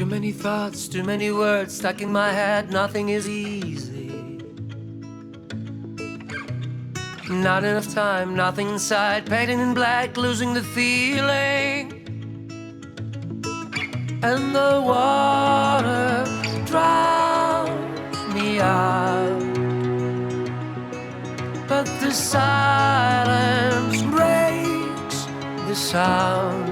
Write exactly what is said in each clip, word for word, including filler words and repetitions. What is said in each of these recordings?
Too many thoughts, too many words stuck in my head, nothing is easy. Not enough time, nothing inside, painted in black, losing the feeling. And the water drowns me out, but the silence breaks the sound.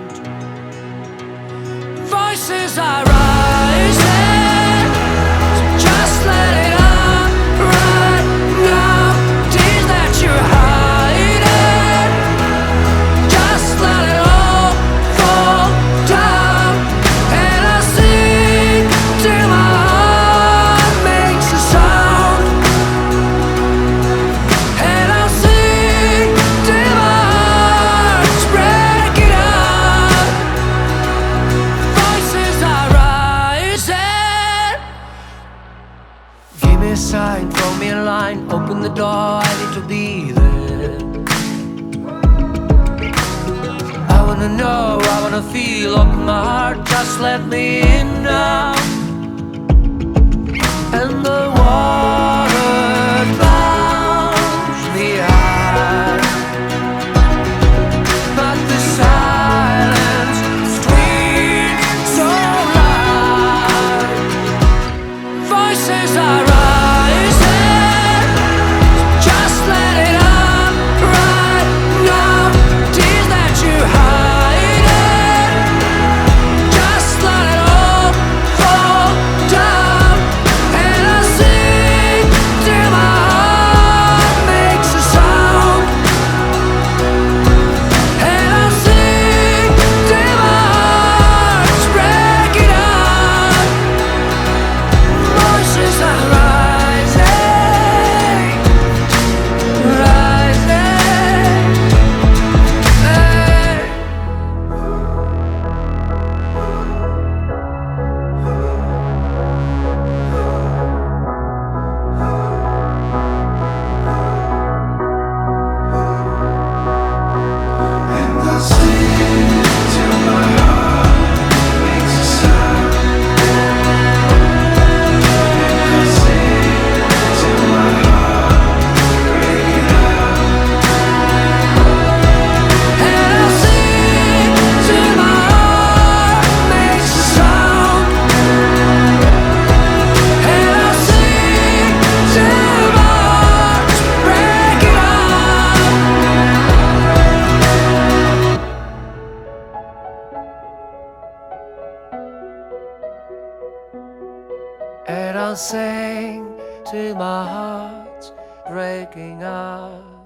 Voices are rising, so just let it out right now. Tears that you're hiding, just let it all fall down. And I sing till my heart makes a sound, and I sing till my heart's breaking out. Voices are rising. Give me a sign, throw me a line, open the door, I need to be there. I wanna know, I wanna feel, open my heart, just let me in now. And the water drowns me out, but the silence screams so loud. Voices are rising, just let it out right now. Tears that you're hiding, just let it all fall down. And I sing till my heart makes a sound, and I sing till my heart's breaking out. Voices are rising, rising. Hey. And I sing till my heart makes a sound, and I sing till my heart breaking out. And I sing till my heart makes a sound, and I sing till my heart's breaking out. And I'll sing till my heart's breaking out.